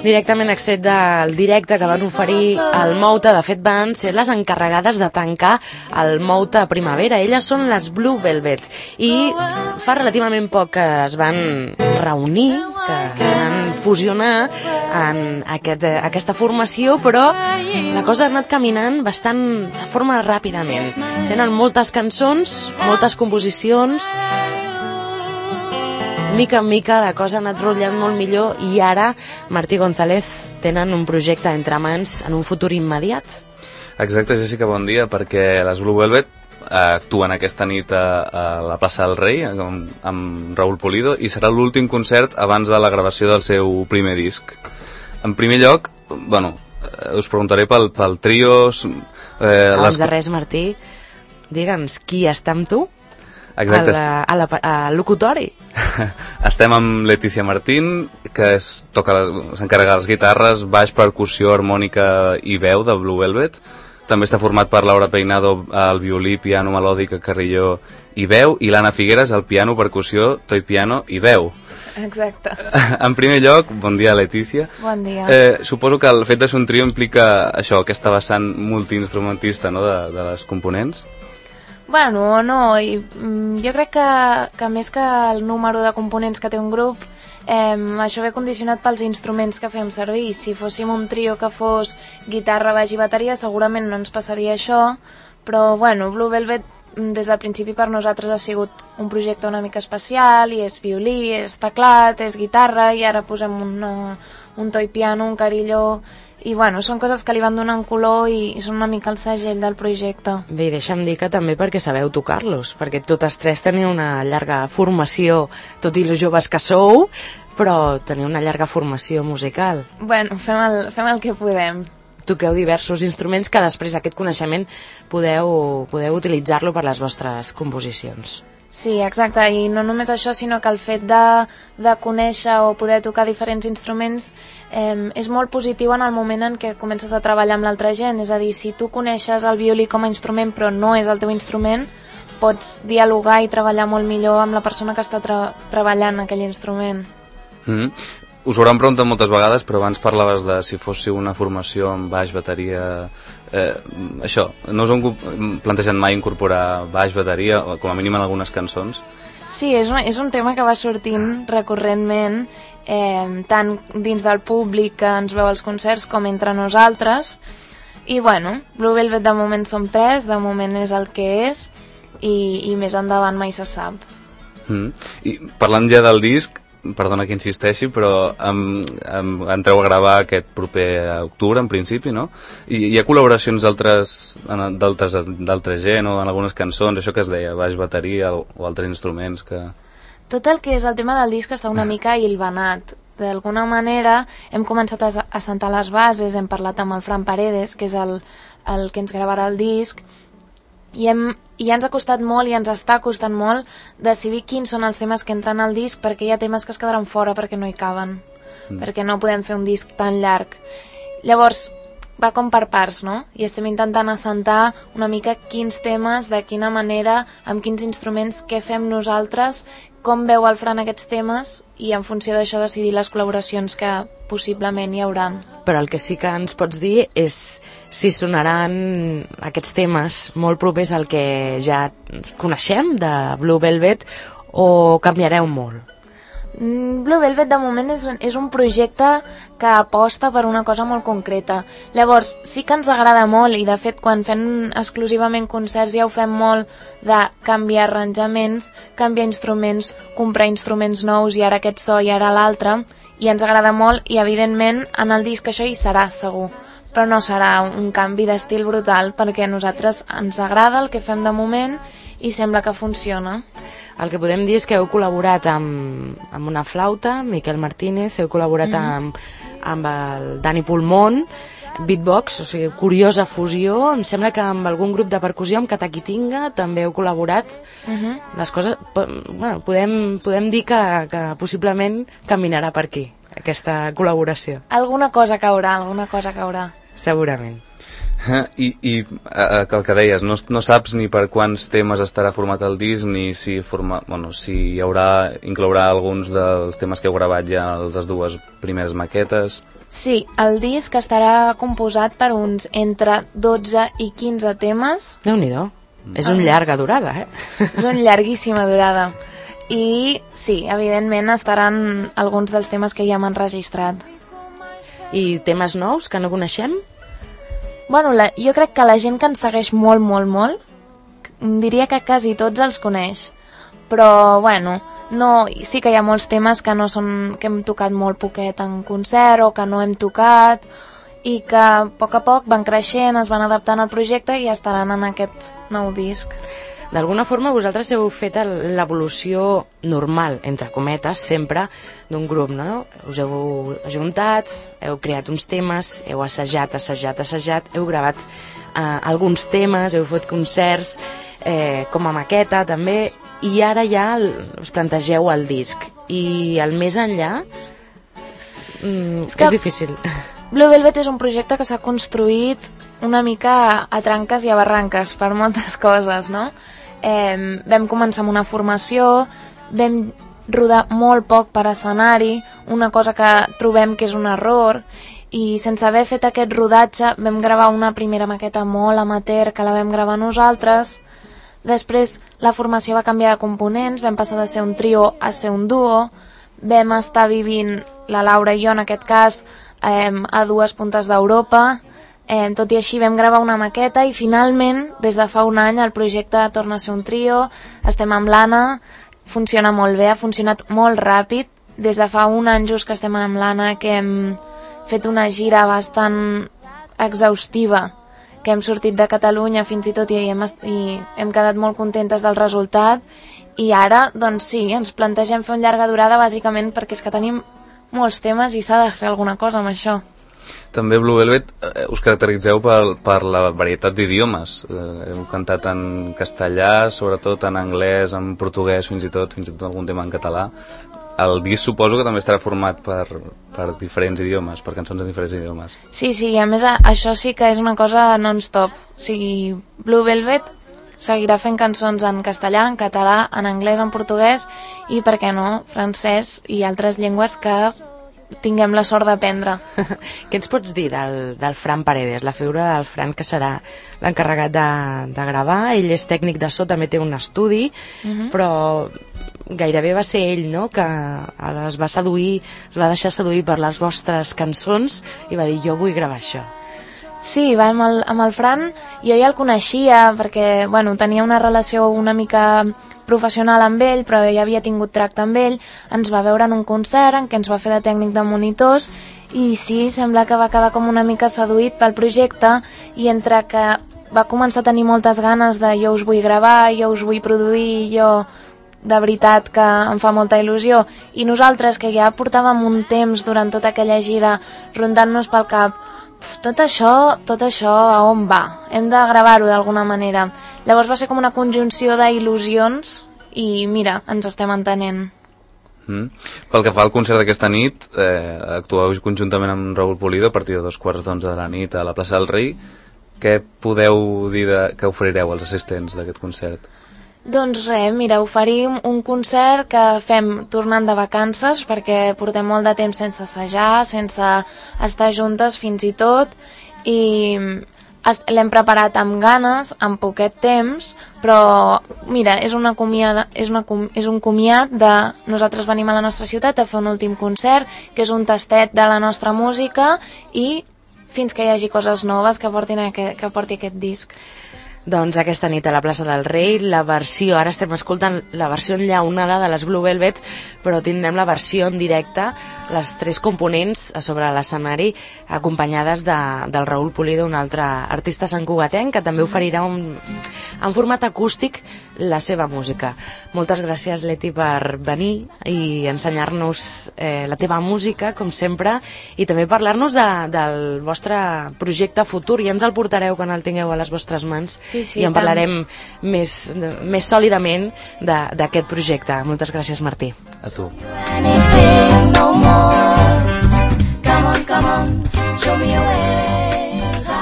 directament extret del directe que van oferir al Mouta. De fet, van ser les encarregades de tancar el Mouta Primavera. Elles són les Blue Velvet i fa relativament poc que es van reunir, que es van fusionar en aquesta formació, però la cosa ha anat caminant bastant de forma ràpidament. Tenen moltes cançons, moltes composicions. Mica en mica la cosa ha anat rotllant molt millor i ara Martí González tenen un projecte entre mans en un futur immediat. Exacte, Jessica, bon dia, perquè les Blue Velvet actuen aquesta nit a la plaça del Rei amb Raúl Pulido i serà l'últim concert abans de la gravació del seu primer disc. En primer lloc, us preguntaré pel trio... Abans de res, Martí, digue'ns qui està amb tu? Exacte. Al locutori. Estem amb Letícia Martín, que s'encarrega de les guitarres, baix, percussió, harmònica i veu de Blue Velvet. També està format per Laura Peinado al violí, piano, melòdica, carilló i veu, i l'Anna Figueres al piano, percussió, toy piano i veu. Exacte. En primer lloc, bon dia, Letícia. Bon dia. Suposo que el fet de ser un trio implica això, aquesta vessant multiinstrumentista, no?, de les components. Bueno, no, jo crec que més que el número de components que té un grup, això ve condicionat pels instruments que fem servir. Si fóssim un trio que fos guitarra, baix i bateria, segurament no ens passaria això, però bueno, Blue Velvet des del principi per nosaltres ha sigut un projecte una mica especial, i és violí, és teclat, és guitarra, i ara posem un toy piano, un carilló... I bueno, són coses que li van donant color i són una mica el segell del projecte. Bé, deixa'm dir que també perquè sabeu tocar-los, perquè totes tres teniu una llarga formació, tot i els joves que sou, però teniu una llarga formació musical. Bueno, fem el que podem. Toqueu diversos instruments que després aquest coneixement podeu utilitzar-lo per les vostres composicions. Sí, exacte, i no només això, sinó que el fet de conèixer o poder tocar diferents instruments és molt positiu en el moment en què comences a treballar amb l'altra gent. És a dir, si tu coneixes el violí com a instrument però no és el teu instrument, pots dialogar i treballar molt millor amb la persona que està treballant aquell instrument. Us ho hauran preguntat moltes vegades, però abans parlaves de si fóssiu una formació amb baix, bateria... això, no us heu plantejat mai incorporar baix, bateria, o com a mínim en algunes cançons? Sí, és un tema que va sortint recurrentment, tant dins del públic que ens veu als concerts com entre nosaltres. I bueno, Blue Velvet de moment som 3, de moment és el que és, i més endavant mai se sap. I parlant ja del disc, perdona que insisteixi, però entreu a gravar aquest proper octubre, en principi, no? I hi ha col·laboracions d'altra gent o en algunes cançons, això que es deia, baix, bateria o altres instruments que... Tot el que és el tema del disc està una mica hilvanat. D'alguna manera hem començat a assentar les bases, hem parlat amb el Fran Paredes, que és el que ens gravarà el disc, i ja ens ha costat molt i ens està costant molt decidir quins són els temes que entren al disc, perquè hi ha temes que es quedaran fora perquè no hi caben, perquè no podem fer un disc tan llarg. Llavors va com per parts, no? I estem intentant assentar una mica quins temes, de quina manera, amb quins instruments, què fem nosaltres, com veu el Fran aquests temes, i en funció d'això decidir les col·laboracions que possiblement hi haurà. Però el que sí que ens pots dir és si sonaran aquests temes molt propers al que ja coneixem de Blue Velvet o canviareu molt? Blue Velvet de moment és un projecte que aposta per una cosa molt concreta. Llavors sí que ens agrada molt, i de fet quan fem exclusivament concerts ja ho fem molt, de canviar arranjaments, canviar instruments, comprar instruments nous, i ara aquest so i ara l'altre, i ens agrada molt, i evidentment en el disc això hi serà segur, però no serà un canvi d'estil brutal, perquè a nosaltres ens agrada el que fem de moment i sembla que funciona. El que podem dir és que heu col·laborat amb una flauta, Miquel Martínez, heu col·laborat amb el Dani Pulmón, beatbox, o sigui, curiosa fusió. Em sembla que amb algun grup de percussió, amb Katakitinga, també heu col·laborat. Les coses, bueno, podem dir que possiblement caminarà per aquí, aquesta col·laboració. Alguna cosa caurà. Segurament. I el que deies, no saps ni per quants temes estarà format el disc, ni si inclourà alguns dels temes que heu gravat ja a les dues primeres maquetes. Sí, el disc estarà composat per uns entre 12 i 15 temes. Déu-n'hi-do. És un llarga durada, És una llarguíssima durada. I sí, evidentment estaran alguns dels temes que ja m'han registrat. I temes nous que no coneixem? Bueno, jo crec que la gent que ens segueix molt, molt, molt, diria que quasi tots els coneix. Però, bueno, no, sí que hi ha molts temes que no són, que hem tocat molt poquet en concert o que no hem tocat i que a poc van creixent, es van adaptant al projecte i estaran en aquest nou disc. D'alguna forma vosaltres heu fet l'evolució normal, entre cometes, sempre d'un grup, no? Us heu ajuntat, heu creat uns temes, heu assajat, heu gravat alguns temes, heu fet concerts, com a maqueta també, i ara ja us plantegeu el disc. I el més enllà és difícil. Blue Velvet és un projecte que s'ha construït una mica a tranques i a barranques per moltes coses, no? Vam començar amb una formació, vam rodar molt poc per escenari, una cosa que trobem que és un error, i sense haver fet aquest rodatge vam gravar una primera maqueta molt amateur que la vam gravar nosaltres. Després la formació va canviar de components, vam passar de ser un trio a ser un duo, vam estar vivint, la Laura i jo en aquest cas, a dues puntes d'Europa. Tot i així vam gravar una maqueta i finalment, des de fa un any, el projecte torna a ser un trio, estem amb l'Anna, funciona molt bé, ha funcionat molt ràpid. Des de fa un any just que estem amb l'Anna, que hem fet una gira bastant exhaustiva, que hem sortit de Catalunya fins i tot i hem quedat molt contentes del resultat, i ara, doncs sí, ens plantegem fer un llarga durada bàsicament perquè és que tenim molts temes i s'ha de fer alguna cosa amb això. També Blue Velvet us caracteritzeu per la varietat d'idiomes. Heu cantat en castellà, sobretot en anglès, en portuguès, fins i tot algun tema en català. El disc suposo que també estarà format per diferents idiomes, per cançons en diferents idiomes. Sí, i a més això sí que és una cosa non-stop. O sigui, Blue Velvet seguirà fent cançons en castellà, en català, en anglès, en portuguès i, per què no, francès i altres llengües que tinguem la sort d'aprendre. Què ens pots dir del Fran Paredes, la figura del Fran, que serà l'encarregat de gravar? Ell és tècnic de so, també té un estudi, però gairebé va ser ell, no?, que es va deixar seduir per les vostres cançons i va dir, jo vull gravar això. Sí, amb el Fran jo ja el coneixia perquè, bueno, tenia una relació una mica professional amb ell, però ja havia tingut tracte amb ell. Ens va veure en un concert en què ens va fer de tècnic de monitors i sí, sembla que va quedar com una mica seduït pel projecte, i entre que va començar a tenir moltes ganes de jo us vull gravar, jo us vull produir, jo de veritat que em fa molta il·lusió, i nosaltres que ja portàvem un temps durant tota aquella gira rondant-nos pel cap, tot això a on va? Hem de gravar-ho d'alguna manera. Llavors va ser com una conjunció d'il·lusions i mira, ens estem entenent. Pel que fa al concert d'aquesta nit, actueu conjuntament amb Raúl Pulido a partir de 2:15 de la nit a la plaça del Rei. Què podeu dir que oferireu als assistents d'aquest concert? Doncs res, mira, oferim un concert que fem tornant de vacances perquè portem molt de temps sense assajar, sense estar juntes fins i tot, i l'hem preparat amb ganes, amb poquet temps, però mira, és un comiat de nosaltres venim a la nostra ciutat a fer un últim concert, que és un tastet de la nostra música, i fins que hi hagi coses noves que porti aquest disc. Doncs aquesta nit a la plaça del Rei, la versió, ara estem escoltant la versió enllaunada de les Blue Velvet, però tindrem la versió en directe, les 3 components a sobre l'escenari, acompanyades del Raúl Pulido, un altre artista santcugatenc, que també oferirà en format acústic la seva música. Moltes gràcies, Leti, per venir i ensenyar-nos la teva música, com sempre, i també parlar-nos del vostre projecte futur. Ja ens el portareu quan el tingueu a les vostres mans. Sí, i en parlarem més sòlidament d'aquest projecte. Moltes gràcies, Martí. A tu.